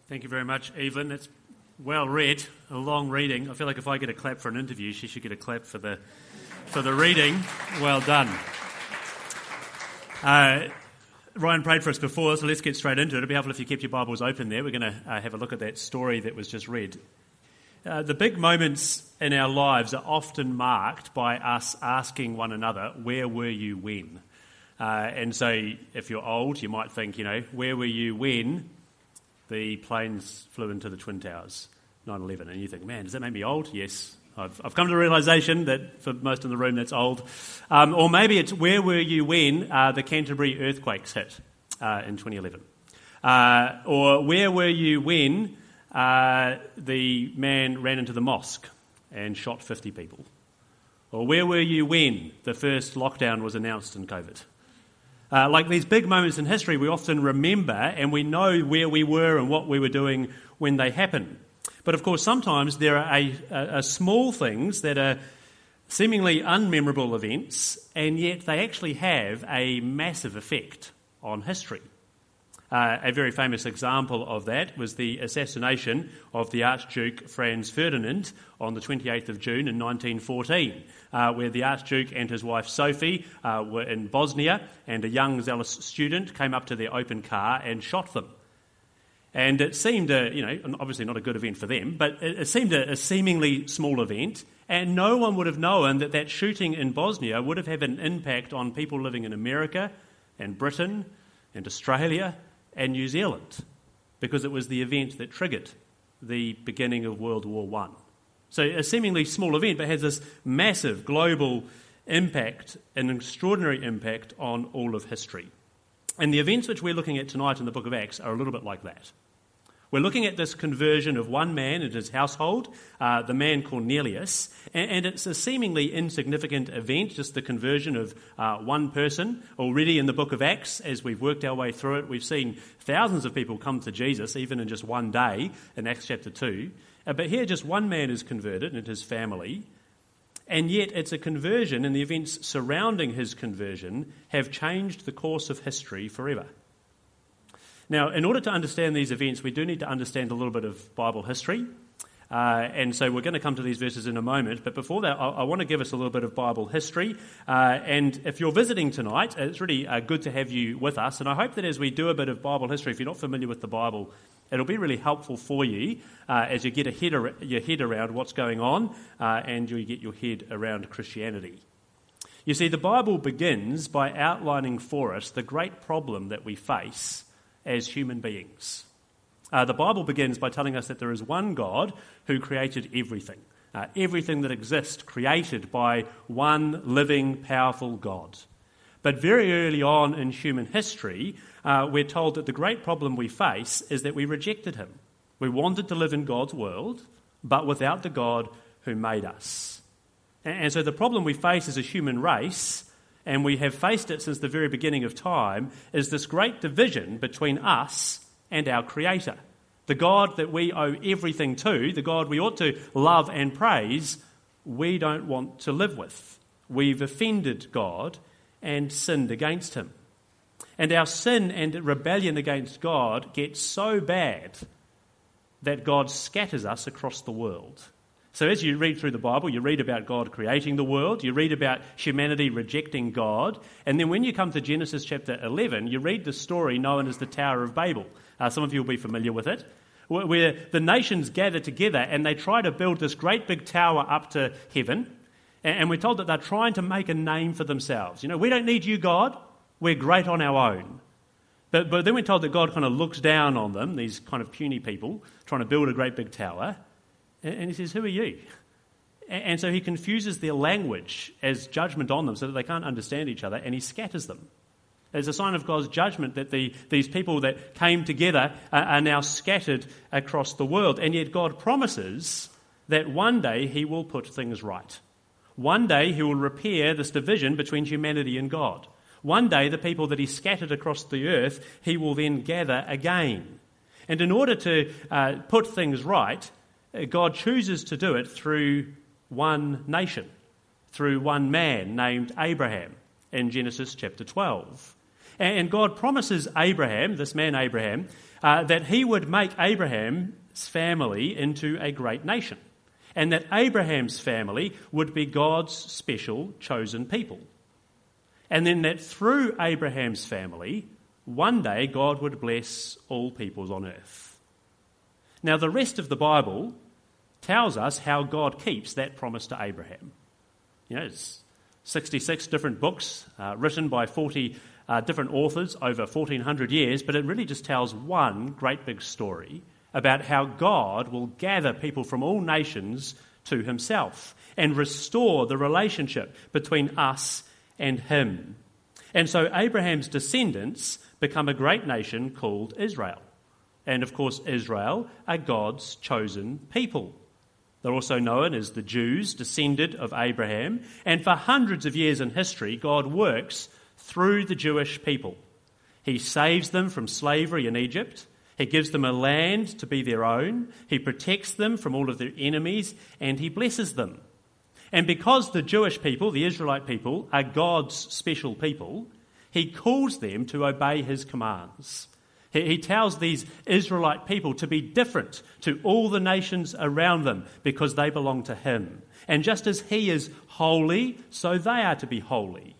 Thank you very much, Evelyn. That's well read, a long reading. I feel like if I get a clap for an interview, she should get a clap for the reading. Well done. Ryan prayed for us before, so let's get straight into it. It'd be helpful if you kept your Bibles open there. We're going to have a look at that story that was just read. The big moments in our lives are often marked by us asking one another, where were you when? And so if you're old, you might think, where were you when the planes flew into the Twin Towers, 9/11? And you think, man, does that make me old? Yes. I've come to the realisation that for most in the room that's old. Or maybe it's where were you when the Canterbury earthquakes hit in 2011? Or where were you when the man ran into the mosque and shot 50 people? Or where were you when the first lockdown was announced in COVID? Like these big moments in history, we often remember and we know where we were and what we were doing when they happen. But of course, sometimes there are small things that are seemingly unmemorable events, and yet they actually have a massive effect on history. A very famous example of that was the assassination of the Archduke Franz Ferdinand on the 28th of June in 1914, where the Archduke and his wife Sophie were in Bosnia, and a young zealous student came up to their open car and shot them. And it seemed, obviously not a good event for them, but it seemed a seemingly small event, and no one would have known that shooting in Bosnia would have had an impact on people living in America and Britain and Australia and New Zealand, because it was the event that triggered the beginning of World War I. So a seemingly small event, but has this massive global impact, an extraordinary impact on all of history. And the events which we're looking at tonight in the book of Acts are a little bit like that. We're looking at this conversion of one man and his household, the man Cornelius, and it's a seemingly insignificant event, just the conversion of one person. Already in the book of Acts, as we've worked our way through it, we've seen thousands of people come to Jesus, even in just one day in Acts chapter 2. But here just one man is converted and his family, and yet it's a conversion, and the events surrounding his conversion have changed the course of history forever. Now, in order to understand these events, we do need to understand a little bit of Bible history. And so we're going to come to these verses in a moment. But before that, I want to give us a little bit of Bible history. And if you're visiting tonight, it's really good to have you with us. And I hope that as we do a bit of Bible history, if you're not familiar with the Bible, it'll be really helpful for you as you get your head around what's going on and you get your head around Christianity. You see, the Bible begins by outlining for us the great problem that we face as human beings. The Bible begins by telling us that there is one God who created everything. Everything that exists created by one living, powerful God. But very early on in human history, we're told that the great problem we face is that we rejected him. We wanted to live in God's world, but without the God who made us. And so the problem we face as a human race, and we have faced it since the very beginning of time, is this great division between us and our Creator. The God that we owe everything to, the God we ought to love and praise, we don't want to live with. We've offended God and sinned against him. And our sin and rebellion against God gets so bad that God scatters us across the world. So as you read through the Bible, you read about God creating the world, you read about humanity rejecting God, and then when you come to Genesis chapter 11, you read the story known as the Tower of Babel. Some of you will be familiar with it, where the nations gather together and they try to build this great big tower up to heaven, and we're told that they're trying to make a name for themselves. We don't need you, God, we're great on our own. But then we're told that God kind of looks down on them, these kind of puny people, trying to build a great big tower, and he says, who are you? And so he confuses their language as judgment on them so that they can't understand each other, and he scatters them. As a sign of God's judgment that these people that came together are now scattered across the world. And yet God promises that one day he will put things right. One day he will repair this division between humanity and God. One day the people that he scattered across the earth, he will then gather again. And in order to put things right, God chooses to do it through one nation, through one man named Abraham in Genesis chapter 12. And God promises Abraham, this man Abraham, that he would make Abraham's family into a great nation, and that Abraham's family would be God's special chosen people. And then that through Abraham's family, one day God would bless all peoples on earth. Now, the rest of the Bible tells us how God keeps that promise to Abraham. It's 66 different books written by 40 different authors over 1,400 years, but it really just tells one great big story about how God will gather people from all nations to himself and restore the relationship between us and him. And so Abraham's descendants become a great nation called Israel. And of course, Israel are God's chosen people. They're also known as the Jews, descended of Abraham. And for hundreds of years in history, God works through the Jewish people. He saves them from slavery in Egypt. He gives them a land to be their own. He protects them from all of their enemies, and he blesses them. And because the Jewish people, the Israelite people, are God's special people, he calls them to obey his commands. He tells these Israelite people to be different to all the nations around them because they belong to him. And just as he is holy, so they are to be holy.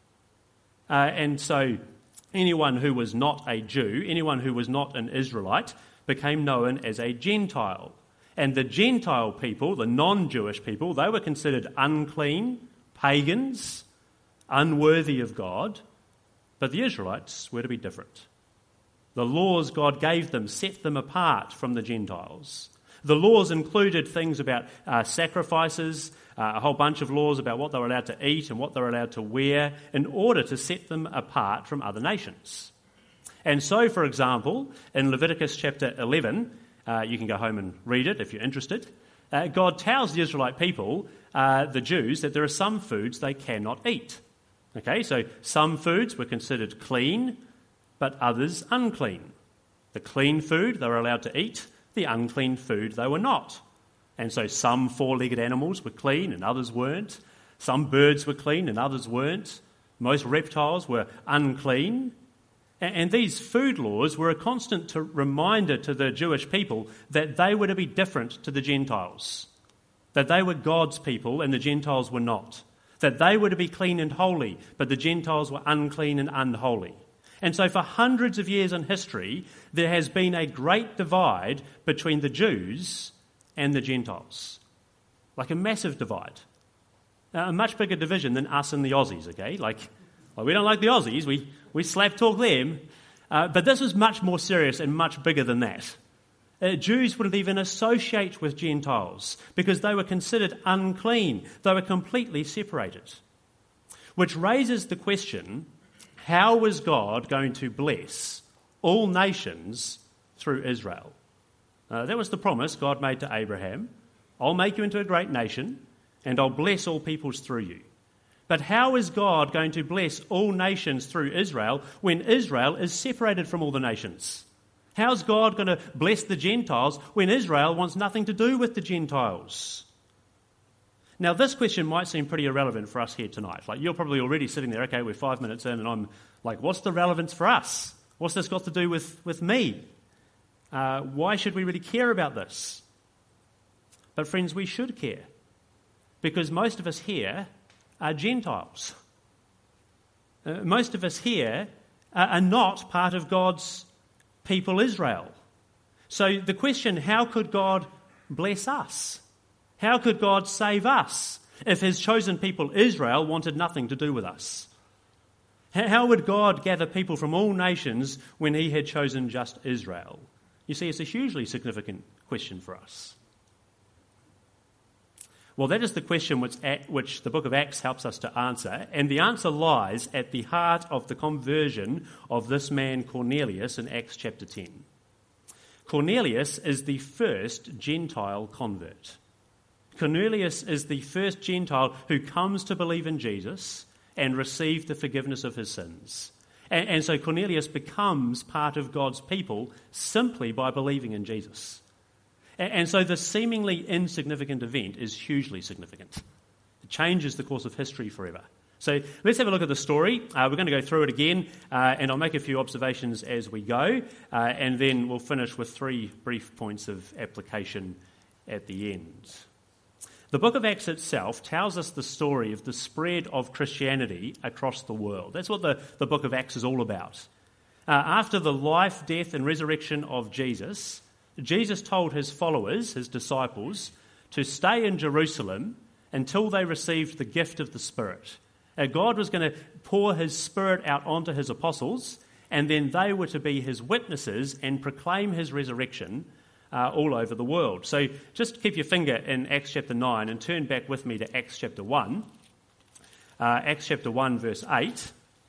And so anyone who was not a Jew, anyone who was not an Israelite, became known as a Gentile. And the Gentile people, the non-Jewish people, they were considered unclean, pagans, unworthy of God. But the Israelites were to be different. The laws God gave them set them apart from the Gentiles. The laws included things about sacrifices, a whole bunch of laws about what they were allowed to eat and what they were allowed to wear in order to set them apart from other nations. And so, for example, in Leviticus chapter 11, you can go home and read it if you're interested, God tells the Israelite people, the Jews, that there are some foods they cannot eat. Okay, so some foods were considered clean, but others unclean. The clean food they were allowed to eat, the unclean food they were not. And so some four-legged animals were clean and others weren't. Some birds were clean and others weren't. Most reptiles were unclean. And these food laws were a constant reminder to the Jewish people that they were to be different to the Gentiles, that they were God's people and the Gentiles were not, that they were to be clean and holy, but the Gentiles were unclean and unholy. And so for hundreds of years in history, there has been a great divide between the Jews and the Gentiles, like a massive divide, a much bigger division than us and the Aussies, okay? Like we don't like the Aussies, we slap talk them, but this was much more serious and much bigger than that. Jews wouldn't even associate with Gentiles because they were considered unclean. They were completely separated. Which raises the question, how was God going to bless all nations through Israel? That was the promise God made to Abraham. I'll make you into a great nation and I'll bless all peoples through you. But how is God going to bless all nations through Israel when Israel is separated from all the nations? How's God going to bless the Gentiles when Israel wants nothing to do with the Gentiles? Now, this question might seem pretty irrelevant for us here tonight. Like, you're probably already sitting there, okay, we're 5 minutes in, and I'm like, what's the relevance for us? What's this got to do with me? Why should we really care about this? But friends, we should care, because most of us here are Gentiles. Most of us here are not part of God's people Israel. So the question, how could God bless us? How could God save us if his chosen people Israel wanted nothing to do with us? How would God gather people from all nations when he had chosen just Israel? You see, it's a hugely significant question for us. Well, that is the question which the book of Acts helps us to answer, and the answer lies at the heart of the conversion of this man Cornelius in Acts chapter 10. Cornelius is the first Gentile convert. Cornelius is the first Gentile who comes to believe in Jesus and receive the forgiveness of his sins. And so Cornelius becomes part of God's people simply by believing in Jesus. And so the seemingly insignificant event is hugely significant. It changes the course of history forever. So let's have a look at the story. We're going to go through it again, and I'll make a few observations as we go, and then we'll finish with 3 brief points of application at the end. The book of Acts itself tells us the story of the spread of Christianity across the world. That's what the book of Acts is all about. After the life, death, and resurrection of Jesus, Jesus told his followers, his disciples, to stay in Jerusalem until they received the gift of the Spirit. God was going to pour his Spirit out onto his apostles, and then they were to be his witnesses and proclaim his resurrection all over the world. So just keep your finger in Acts chapter 9 and turn back with me to Acts chapter 1. Acts chapter 1 verse 8.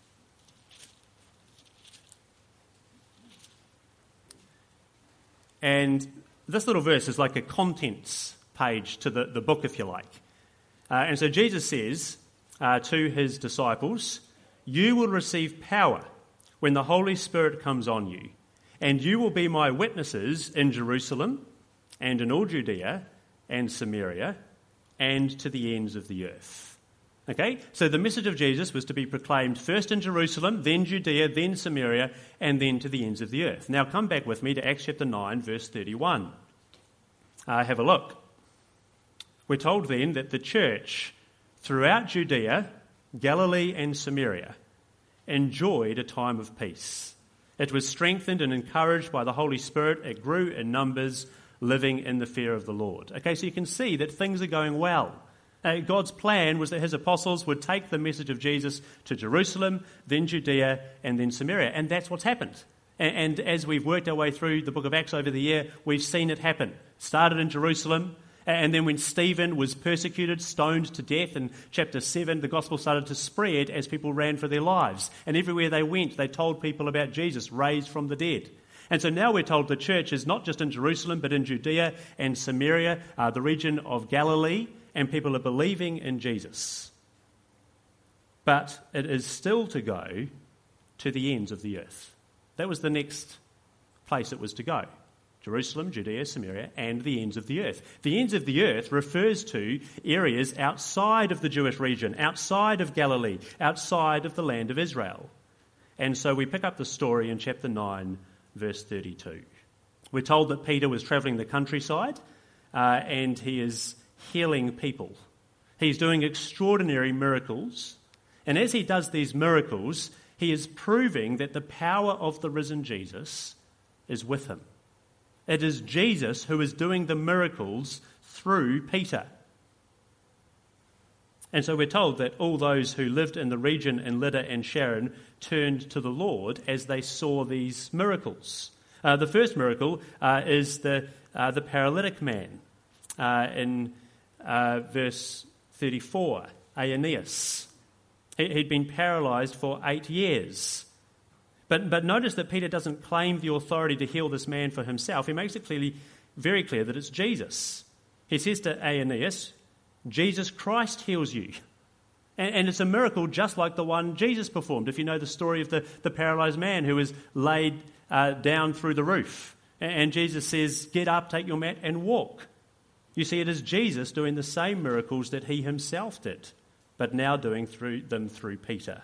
And this little verse is like a contents page to the book, if you like. And so Jesus says to his disciples, "You will receive power when the Holy Spirit comes on you, and you will be my witnesses in Jerusalem and in all Judea and Samaria and to the ends of the earth." Okay, so the message of Jesus was to be proclaimed first in Jerusalem, then Judea, then Samaria, and then to the ends of the earth. Now come back with me to Acts chapter 9, verse 31. Have a look. We're told then that the church throughout Judea, Galilee, and Samaria enjoyed a time of peace. It was strengthened and encouraged by the Holy Spirit. It grew in numbers, living in the fear of the Lord. Okay, so you can see that things are going well. God's plan was that his apostles would take the message of Jesus to Jerusalem, then Judea, and then Samaria. And that's what's happened. And as we've worked our way through the book of Acts over the year, we've seen it happen. Started in Jerusalem, and then when Stephen was persecuted, stoned to death in chapter 7, the gospel started to spread as people ran for their lives. And everywhere they went, they told people about Jesus, raised from the dead. And so now we're told the church is not just in Jerusalem, but in Judea and Samaria, the region of Galilee, and people are believing in Jesus. But it is still to go to the ends of the earth. That was the next place it was to go. Jerusalem, Judea, Samaria, and the ends of the earth. The ends of the earth refers to areas outside of the Jewish region, outside of Galilee, outside of the land of Israel. And so we pick up the story in chapter 9, verse 32. We're told that Peter was travelling the countryside and he is healing people. He's doing extraordinary miracles. And as he does these miracles, he is proving that the power of the risen Jesus is with him. It is Jesus who is doing the miracles through Peter. And so we're told that all those who lived in the region in Lydda and Sharon turned to the Lord as they saw these miracles. The first miracle is the paralytic man in verse 34, Aeneas. He'd been paralysed for 8 years. But notice that Peter doesn't claim the authority to heal this man for himself. He makes it very clear that it's Jesus. He says to Aeneas, Jesus Christ heals you. And it's a miracle just like the one Jesus performed. If you know the story of the paralysed man who was laid down through the roof. And Jesus says, get up, take your mat and walk. You see, it is Jesus doing the same miracles that he himself did, but now doing them through Peter.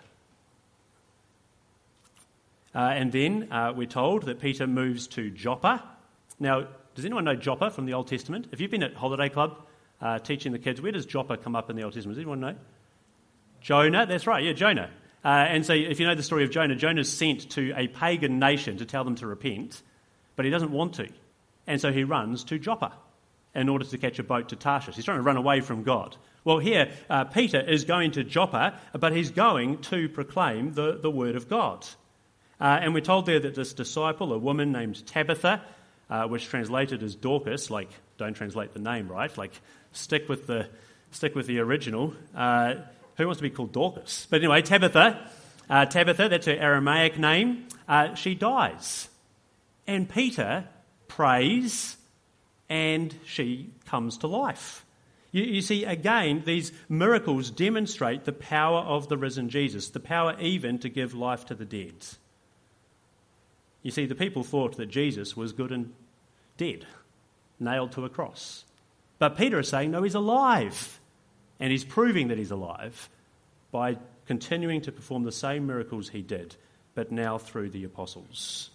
And then we're told that Peter moves to Joppa. Now, does anyone know Joppa from the Old Testament? If you've been at Holiday Club teaching the kids, where does Joppa come up in the Old Testament? Does anyone know? Jonah, that's right, yeah, Jonah. And so if you know the story of Jonah, Jonah's sent to a pagan nation to tell them to repent, but he doesn't want to. And so he runs to Joppa in order to catch a boat to Tarshish. He's trying to run away from God. Well, here, Peter is going to Joppa, but he's going to proclaim the word of God. And we're told there that this disciple, a woman named Tabitha, which translated as Dorcas, like don't translate the name, right? Like stick with the original. Who wants to be called Dorcas? But anyway, Tabitha, that's her Aramaic name. She dies, and Peter prays, and she comes to life. You see, again, these miracles demonstrate the power of the risen Jesus, the power even to give life to the dead. You see, the people thought that Jesus was good and dead, nailed to a cross. But Peter is saying, no, he's alive. And he's proving that he's alive by continuing to perform the same miracles he did, but now through the apostles.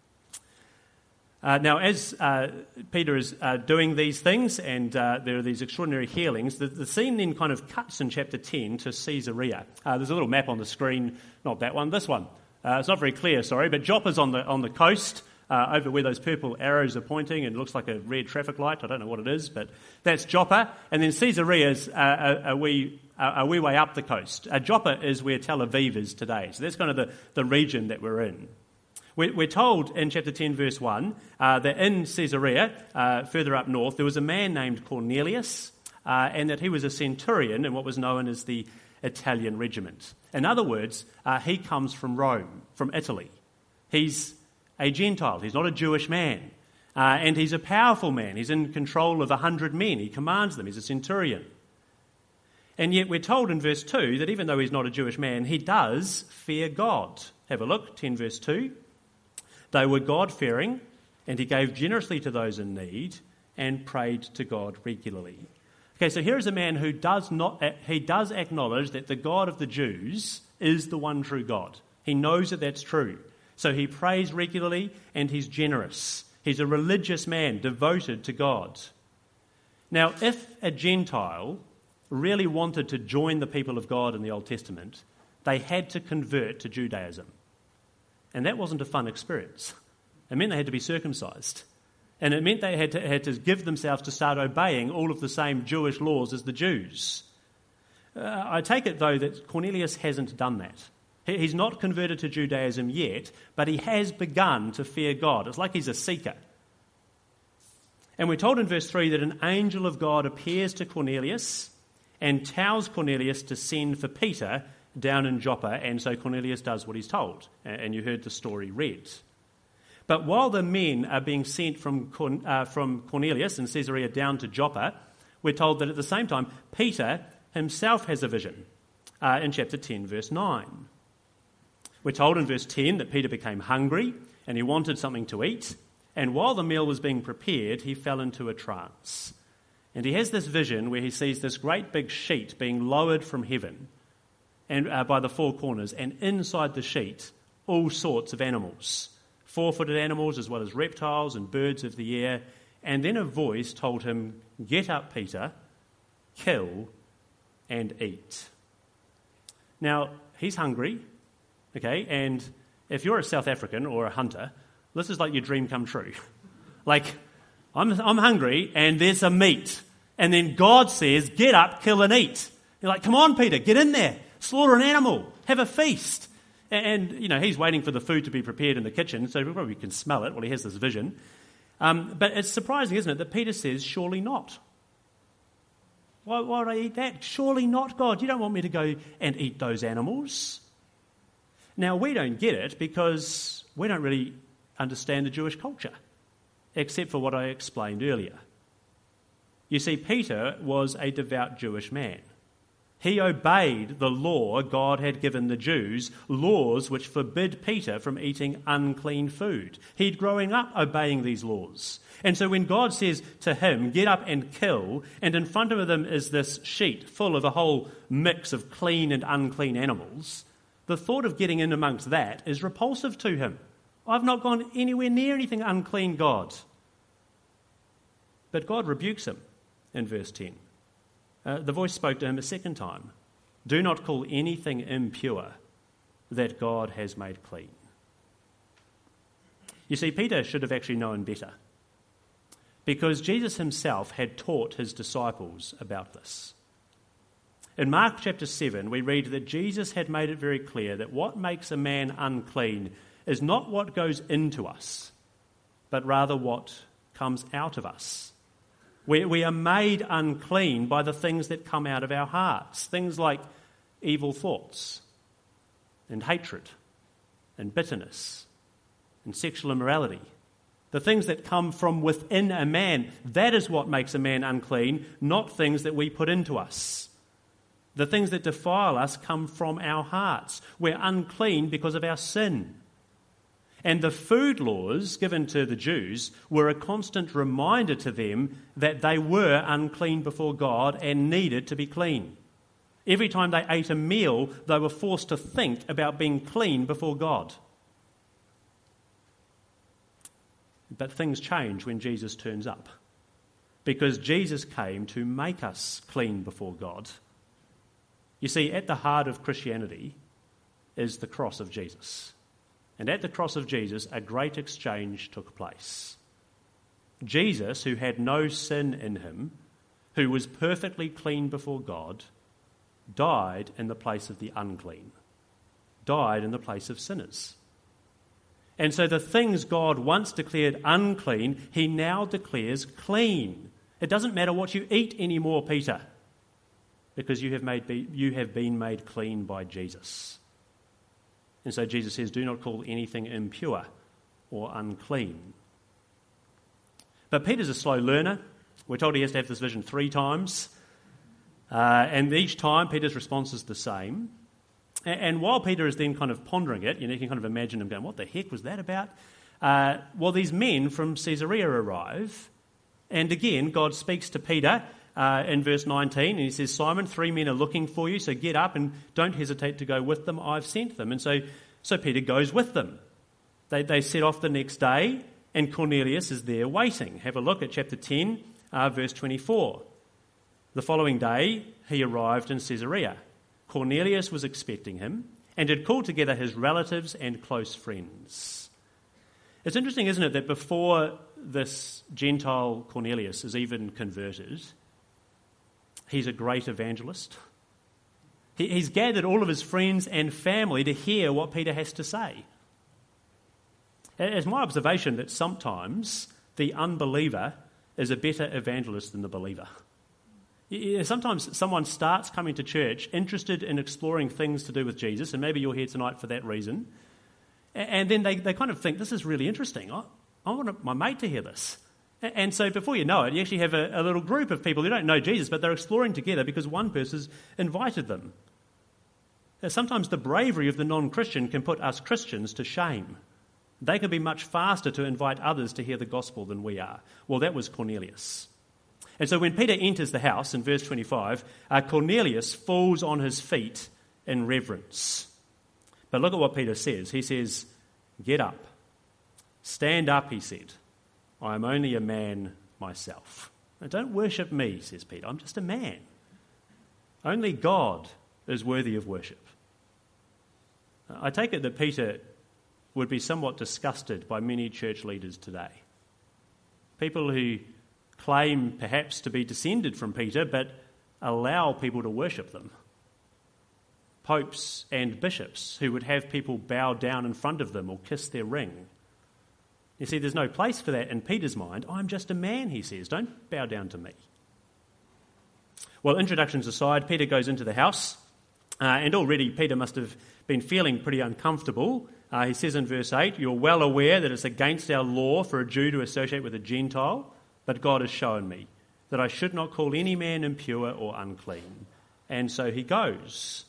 Now, as Peter is doing these things, and there are these extraordinary healings, the scene then kind of cuts in chapter 10 to Caesarea. There's a little map on the screen, not that one, this one. It's not very clear, sorry, but Joppa's on the coast, over where those purple arrows are pointing, and it looks like a red traffic light. I don't know what it is, but that's Joppa. And then Caesarea is a wee way up the coast. Joppa is where Tel Aviv is today. So that's kind of the region that we're in. We're told in chapter 10, verse 1, that in Caesarea, further up north, there was a man named Cornelius, and that he was a centurion in what was known as the Italian regiment. In other words, he comes from Rome, from Italy. He's a Gentile. He's not a Jewish man. And he's a powerful man. He's in control of 100 men. He commands them. He's a centurion. And yet we're told in verse 2 that even though he's not a Jewish man, he does fear God. Have a look, 10 verse 2. They were God-fearing, and he gave generously to those in need and prayed to God regularly. Okay, so here is a man who does acknowledge that the God of the Jews is the one true God. He knows that that's true. So he prays regularly and he's generous. He's a religious man devoted to God. Now, if a Gentile really wanted to join the people of God in the Old Testament, they had to convert to Judaism. And that wasn't a fun experience. It meant they had to be circumcised. And it meant they had to give themselves to start obeying all of the same Jewish laws as the Jews. I take it, though, that Cornelius hasn't done that. He's not converted to Judaism yet, but he has begun to fear God. It's like he's a seeker. And we're told in verse 3 that an angel of God appears to Cornelius and tells Cornelius to send for Peter down in Joppa, and so Cornelius does what he's told, and you heard the story read. But while the men are being sent from Cornelius in Caesarea down to Joppa, we're told that at the same time, Peter himself has a vision in chapter 10, verse 9. We're told in verse 10 that Peter became hungry and he wanted something to eat, and while the meal was being prepared, he fell into a trance. And he has this vision where he sees this great big sheet being lowered from heaven, and by the four corners, and inside the sheet, all sorts of animals, four-footed animals as well as reptiles and birds of the air. And then a voice told him, "Get up, Peter, kill and eat." Now, he's hungry, okay, and if you're a South African or a hunter, this is like your dream come true. Like, I'm hungry and there's some meat, and then God says, "Get up, kill and eat." You're like, "Come on, Peter, get in there. Slaughter an animal, have a feast." And he's waiting for the food to be prepared in the kitchen, so we probably can smell it while he has this vision. But it's surprising, isn't it, that Peter says, "Surely not." Why would I eat that? Surely not, God. You don't want me to go and eat those animals. Now, we don't get it because we don't really understand the Jewish culture, except for what I explained earlier. You see, Peter was a devout Jewish man. He obeyed the law God had given the Jews, laws which forbid Peter from eating unclean food. He'd growing up obeying these laws. And so when God says to him, "Get up and kill," and in front of them is this sheet full of a whole mix of clean and unclean animals, the thought of getting in amongst that is repulsive to him. "I've not gone anywhere near anything unclean, God." But God rebukes him in verse 10. The voice spoke to him a second time. "Do not call anything impure that God has made clean." You see, Peter should have actually known better, because Jesus himself had taught his disciples about this. In Mark chapter 7, we read that Jesus had made it very clear that what makes a man unclean is not what goes into us, but rather what comes out of us. We are made unclean by the things that come out of our hearts, things like evil thoughts and hatred and bitterness and sexual immorality. The things that come from within a man, that is what makes a man unclean, not things that we put into us. The things that defile us come from our hearts. We're unclean because of our sin. And the food laws given to the Jews were a constant reminder to them that they were unclean before God and needed to be clean. Every time they ate a meal, they were forced to think about being clean before God. But things change when Jesus turns up, because Jesus came to make us clean before God. You see, at the heart of Christianity is the cross of Jesus. And at the cross of Jesus, a great exchange took place. Jesus, who had no sin in him, who was perfectly clean before God, died in the place of the unclean, died in the place of sinners. And so the things God once declared unclean, he now declares clean. It doesn't matter what you eat anymore, Peter, because you have been made clean by Jesus. And so Jesus says, do not call anything impure or unclean. But Peter's a slow learner. We're told he has to have this vision 3 times. And each time Peter's response is the same. And while Peter is then kind of pondering it, you can kind of imagine him going, what the heck was that about? These men from Caesarea arrive. And again, God speaks to Peter in verse 19, and he says, Simon, 3 men are looking for you, so get up and don't hesitate to go with them. I've sent them. And so Peter goes with them. They set off the next day, and Cornelius is there waiting. Have a look at chapter 10, verse 24. The following day, he arrived in Caesarea. Cornelius was expecting him and had called together his relatives and close friends. It's interesting, isn't it, that before this Gentile Cornelius is even converted, he's a great evangelist. He's gathered all of his friends and family to hear what Peter has to say. It's my observation that sometimes the unbeliever is a better evangelist than the believer. Sometimes someone starts coming to church interested in exploring things to do with Jesus, and maybe you're here tonight for that reason, and then they kind of think, this is really interesting. I want my mate to hear this. And so before you know it, you actually have a little group of people who don't know Jesus, but they're exploring together because one person's invited them. Sometimes the bravery of the non-Christian can put us Christians to shame. They can be much faster to invite others to hear the gospel than we are. Well, that was Cornelius. And so when Peter enters the house in verse 25, Cornelius falls on his feet in reverence. But look at what Peter says. He says, get up. Stand up, he said. I am only a man myself. Now, don't worship me, says Peter. I'm just a man. Only God is worthy of worship. I take it that Peter would be somewhat disgusted by many church leaders today. People who claim perhaps to be descended from Peter, but allow people to worship them. Popes and bishops who would have people bow down in front of them or kiss their ring. You see, there's no place for that in Peter's mind. I'm just a man, he says. Don't bow down to me. Well, introductions aside, Peter goes into the house, and already Peter must have been feeling pretty uncomfortable. He says in verse 8, you're well aware that it's against our law for a Jew to associate with a Gentile, but God has shown me that I should not call any man impure or unclean. And so he goes.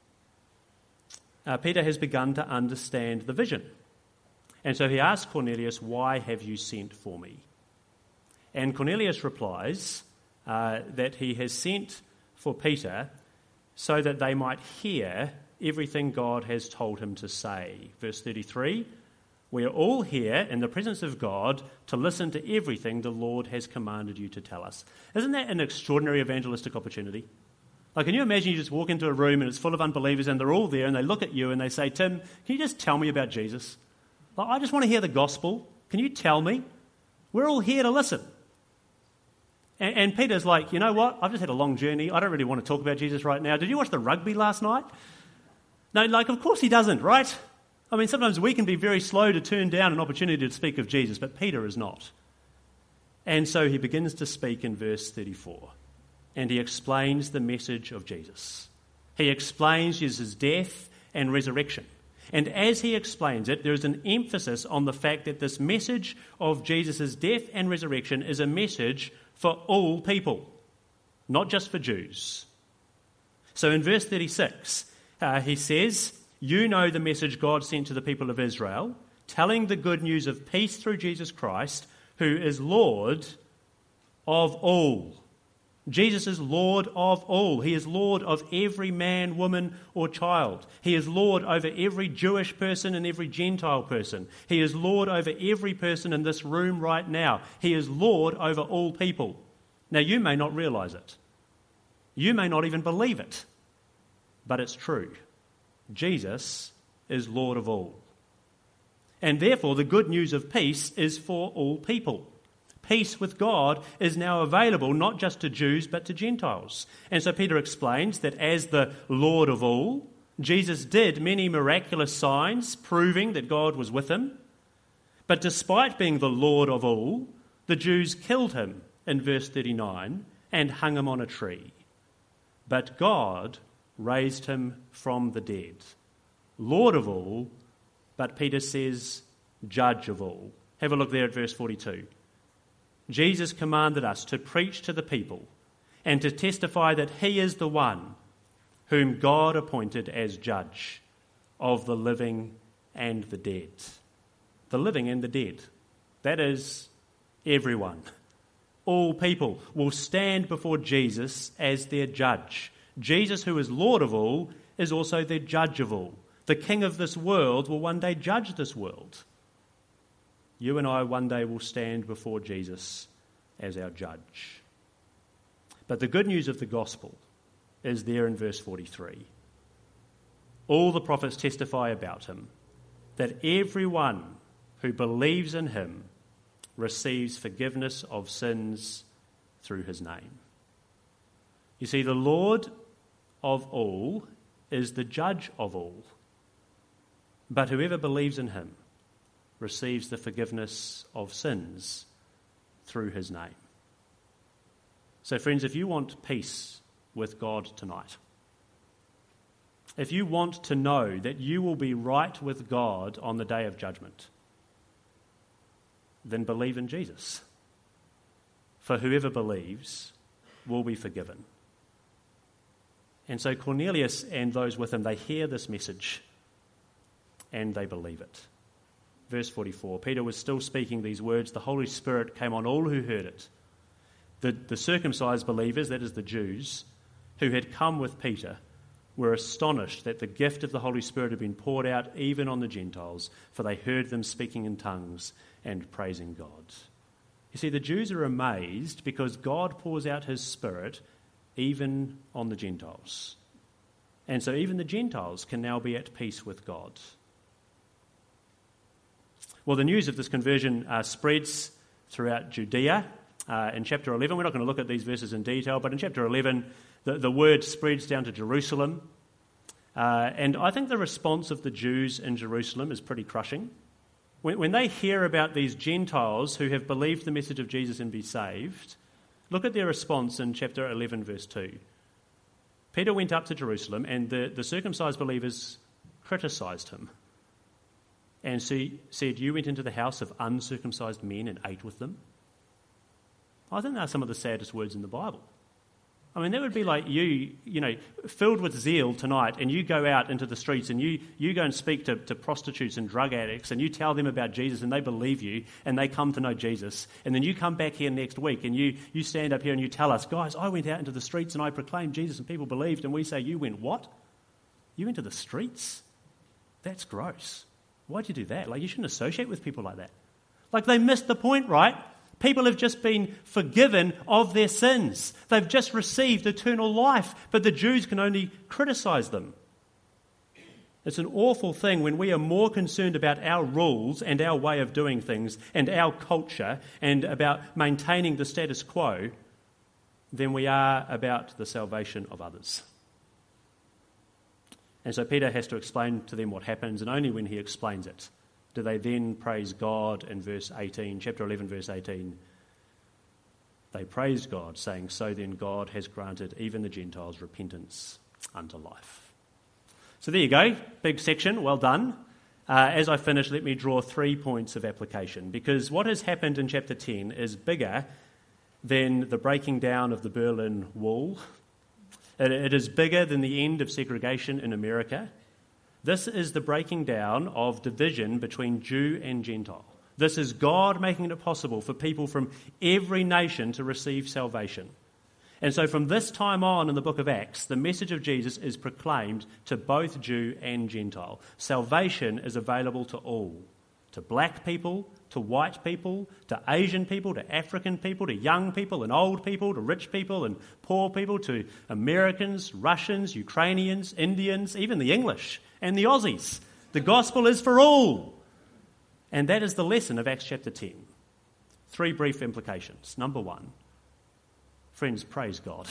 Peter has begun to understand the vision. And so he asks Cornelius, why have you sent for me? And Cornelius replies that he has sent for Peter so that they might hear everything God has told him to say. Verse 33, we are all here in the presence of God to listen to everything the Lord has commanded you to tell us. Isn't that an extraordinary evangelistic opportunity? Like, can you imagine you just walk into a room and it's full of unbelievers and they're all there and they look at you and they say, Tim, can you just tell me about Jesus? Like, I just want to hear the gospel. Can you tell me? We're all here to listen. And Peter's like, you know what? I've just had a long journey. I don't really want to talk about Jesus right now. Did you watch the rugby last night? No, of course he doesn't, right? I mean, sometimes we can be very slow to turn down an opportunity to speak of Jesus, but Peter is not. And so he begins to speak in verse 34, and he explains the message of Jesus. He explains Jesus' death and resurrection. And as he explains it, there is an emphasis on the fact that this message of Jesus' death and resurrection is a message for all people, not just for Jews. So in verse 36, he says, you know the message God sent to the people of Israel, telling the good news of peace through Jesus Christ, who is Lord of all Jesus is Lord of all. He is Lord of every man, woman, or child. He is Lord over every Jewish person and every Gentile person. He is Lord over every person in this room right now. He is Lord over all people. Now, you may not realize it. You may not even believe it. But it's true. Jesus is Lord of all. And therefore, the good news of peace is for all people. Peace with God is now available not just to Jews but to Gentiles. And so Peter explains that as the Lord of all, Jesus did many miraculous signs proving that God was with him. But despite being the Lord of all, the Jews killed him in verse 39 and hung him on a tree. But God raised him from the dead. Lord of all, but Peter says judge of all. Have a look there at verse 42. Jesus commanded us to preach to the people and to testify that he is the one whom God appointed as judge of the living and the dead. The living and the dead. That is everyone. All people will stand before Jesus as their judge. Jesus, who is Lord of all, is also their judge of all. The king of this world will one day judge this world. You and I one day will stand before Jesus as our judge. But the good news of the gospel is there in verse 43. All the prophets testify about him, that everyone who believes in him receives forgiveness of sins through his name. You see, the Lord of all is the judge of all. But whoever believes in him receives the forgiveness of sins through his name. So friends, if you want peace with God tonight, if you want to know that you will be right with God on the day of judgment, then believe in Jesus. For whoever believes will be forgiven. And so Cornelius and those with him, they hear this message and they believe it. Verse 44, Peter was still speaking these words. The Holy Spirit came on all who heard it. The circumcised believers, that is the Jews, who had come with Peter, were astonished that the gift of the Holy Spirit had been poured out even on the Gentiles, for they heard them speaking in tongues and praising God. You see, the Jews are amazed because God pours out his Spirit even on the Gentiles. And so even the Gentiles can now be at peace with God. Well, the news of this conversion spreads throughout Judea. In chapter 11, we're not going to look at these verses in detail, but in chapter 11, the word spreads down to Jerusalem. And I think the response of the Jews in Jerusalem is pretty crushing. When they hear about these Gentiles who have believed the message of Jesus and be saved, look at their response in chapter 11, verse 2. Peter went up to Jerusalem, and the circumcised believers criticised him. And said, you went into the house of uncircumcised men and ate with them? I think they are some of the saddest words in the Bible. I mean, that would be like you filled with zeal tonight, and you go out into the streets and you go and speak to prostitutes and drug addicts, and you tell them about Jesus, and they believe you, and they come to know Jesus. And then you come back here next week, and you stand up here and you tell us, guys, I went out into the streets and I proclaimed Jesus, and people believed. And we say, you went what? You went to the streets? That's gross. Why'd you do that? Like, you shouldn't associate with people like that. Like, they missed the point, right? People have just been forgiven of their sins. They've just received eternal life, but the Jews can only criticize them. It's an awful thing when we are more concerned about our rules and our way of doing things and our culture and about maintaining the status quo than we are about the salvation of others. And so Peter has to explain to them what happens, and only when he explains it do they then praise God in verse 18, chapter 11, verse 18. They praised God, saying, so then God has granted even the Gentiles repentance unto life. So there you go, big section, well done. As I finish, let me draw 3 points of application, because what has happened in chapter 10 is bigger than the breaking down of the Berlin Wall. It is bigger than the end of segregation in America. This is the breaking down of division between Jew and Gentile. This is God making it possible for people from every nation to receive salvation. And so from this time on in the book of Acts, the message of Jesus is proclaimed to both Jew and Gentile. Salvation is available to all, to black people, to white people, to Asian people, to African people, to young people and old people, to rich people and poor people, to Americans, Russians, Ukrainians, Indians, even the English and the Aussies. The gospel is for all. And that is the lesson of Acts chapter 10. 3 brief implications. Number 1, friends, praise God.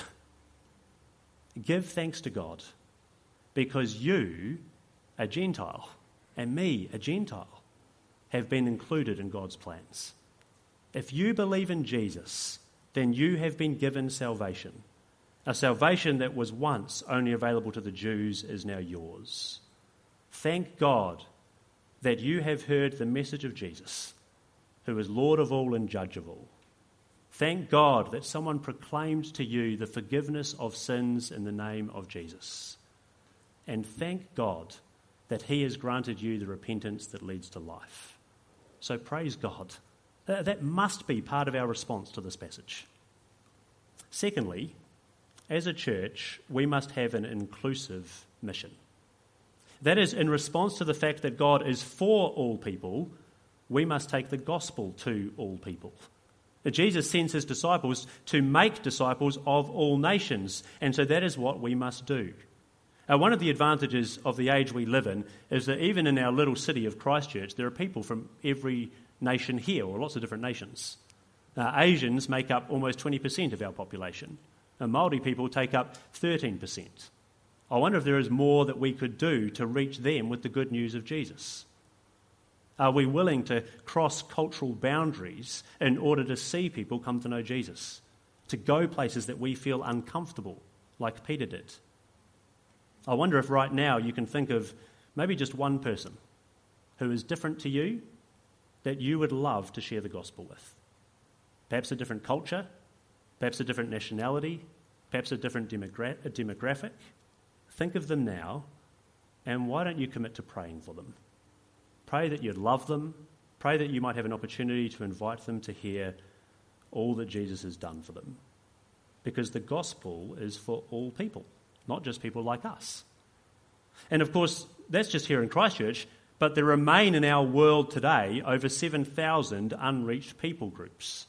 Give thanks to God because you, a Gentile, and me, a Gentile, have been included in God's plans. If you believe in Jesus, then you have been given salvation. A salvation that was once only available to the Jews is now yours. Thank God that you have heard the message of Jesus, who is Lord of all and Judge of all. Thank God that someone proclaimed to you the forgiveness of sins in the name of Jesus. And thank God that he has granted you the repentance that leads to life. So praise God. That must be part of our response to this passage. Secondly, as a church, we must have an inclusive mission. That is, in response to the fact that God is for all people, we must take the gospel to all people. Jesus sends his disciples to make disciples of all nations, and so that is what we must do. One of the advantages of the age we live in is that even in our little city of Christchurch, there are people from every nation here, or lots of different nations. Asians make up almost 20% of our population, and Māori people take up 13%. I wonder if there is more that we could do to reach them with the good news of Jesus. Are we willing to cross cultural boundaries in order to see people come to know Jesus? To go places that we feel uncomfortable, like Peter did? I wonder if right now you can think of maybe just one person who is different to you that you would love to share the gospel with. Perhaps a different culture, perhaps a different nationality, perhaps a different demographic. Think of them now, and why don't you commit to praying for them? Pray that you'd love them. Pray that you might have an opportunity to invite them to hear all that Jesus has done for them. Because the gospel is for all people, not just people like us. And of course, that's just here in Christchurch, but there remain in our world today over 7,000 unreached people groups.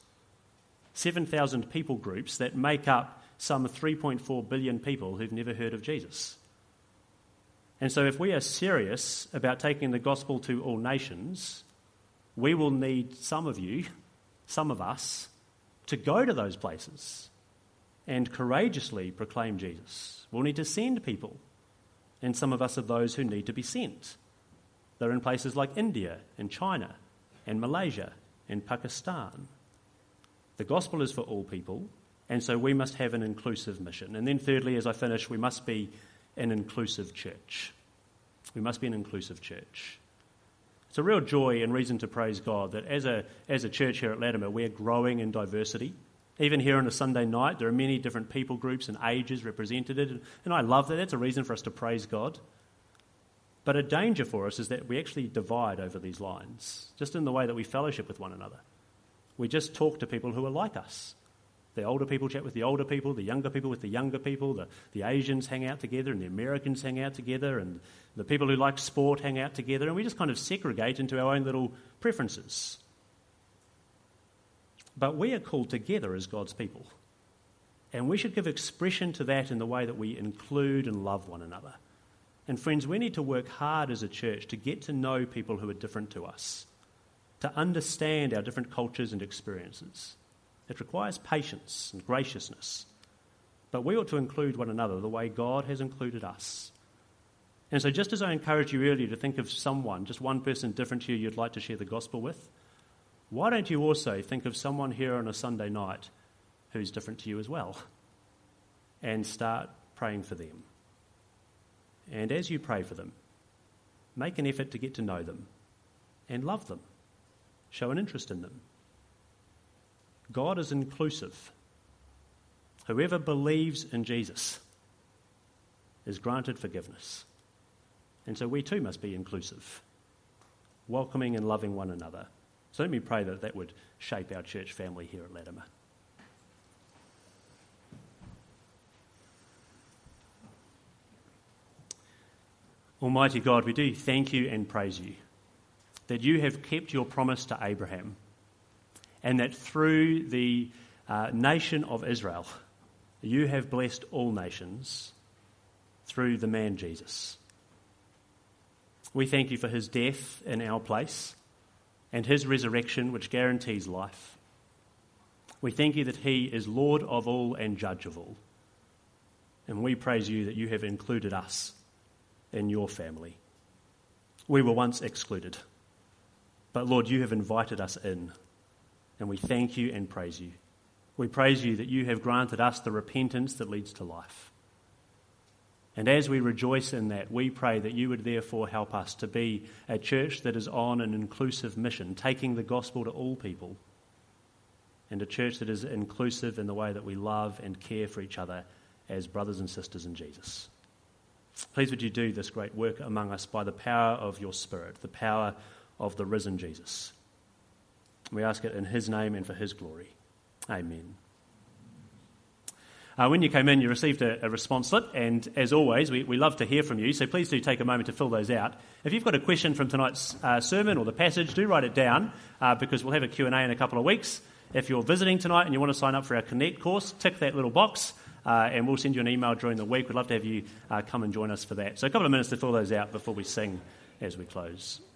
7,000 people groups that make up some 3.4 billion people who've never heard of Jesus. And so if we are serious about taking the gospel to all nations, we will need some of you, some of us, to go to those places and courageously proclaim Jesus. We'll need to send people, and some of us are those who need to be sent. They're in places like India and China and Malaysia and Pakistan. The gospel is for all people, and so we must have an inclusive mission. And then thirdly, as I finish, we must be an inclusive church. We must be an inclusive church. It's a real joy and reason to praise God that as a church here at Latimer, we're growing in diversity. Even here on a Sunday night, there are many different people groups and ages represented, and I love that. That's a reason for us to praise God. But a danger for us is that we actually divide over these lines, just in the way that we fellowship with one another. We just talk to people who are like us. The older people chat with the older people, the younger people with the younger people, the Asians hang out together and the Americans hang out together, and the people who like sport hang out together, and we just kind of segregate into our own little preferences. But we are called together as God's people, and we should give expression to that in the way that we include and love one another. And friends, we need to work hard as a church to get to know people who are different to us, to understand our different cultures and experiences. It requires patience and graciousness, but we ought to include one another the way God has included us. And so just as I encouraged you earlier to think of someone, just one person different to you you'd like to share the gospel with, why don't you also think of someone here on a Sunday night who's different to you as well, and start praying for them. And as you pray for them, make an effort to get to know them and love them. Show an interest in them. God is inclusive. Whoever believes in Jesus is granted forgiveness. And so we too must be inclusive, welcoming and loving one another. So let me pray that would shape our church family here at Latimer. Almighty God, we do thank you and praise you that you have kept your promise to Abraham, and that through the nation of Israel, you have blessed all nations through the man Jesus. We thank you for his death in our place and his resurrection, which guarantees life. We thank you that he is Lord of all and Judge of all. And we praise you that you have included us in your family. We were once excluded, but Lord, you have invited us in, and we thank you and praise you. We praise you that you have granted us the repentance that leads to life. And as we rejoice in that, we pray that you would therefore help us to be a church that is on an inclusive mission, taking the gospel to all people, and a church that is inclusive in the way that we love and care for each other as brothers and sisters in Jesus. Please would you do this great work among us by the power of your Spirit, the power of the risen Jesus. We ask it in his name and for his glory. Amen. When you came in, you received a response slip, and as always, we love to hear from you, so please do take a moment to fill those out. If you've got a question from tonight's sermon or the passage, do write it down, because we'll have a Q&A in a couple of weeks. If you're visiting tonight and you want to sign up for our Connect course, tick that little box, and we'll send you an email during the week. We'd love to have you come and join us for that. So a couple of minutes to fill those out before we sing as we close.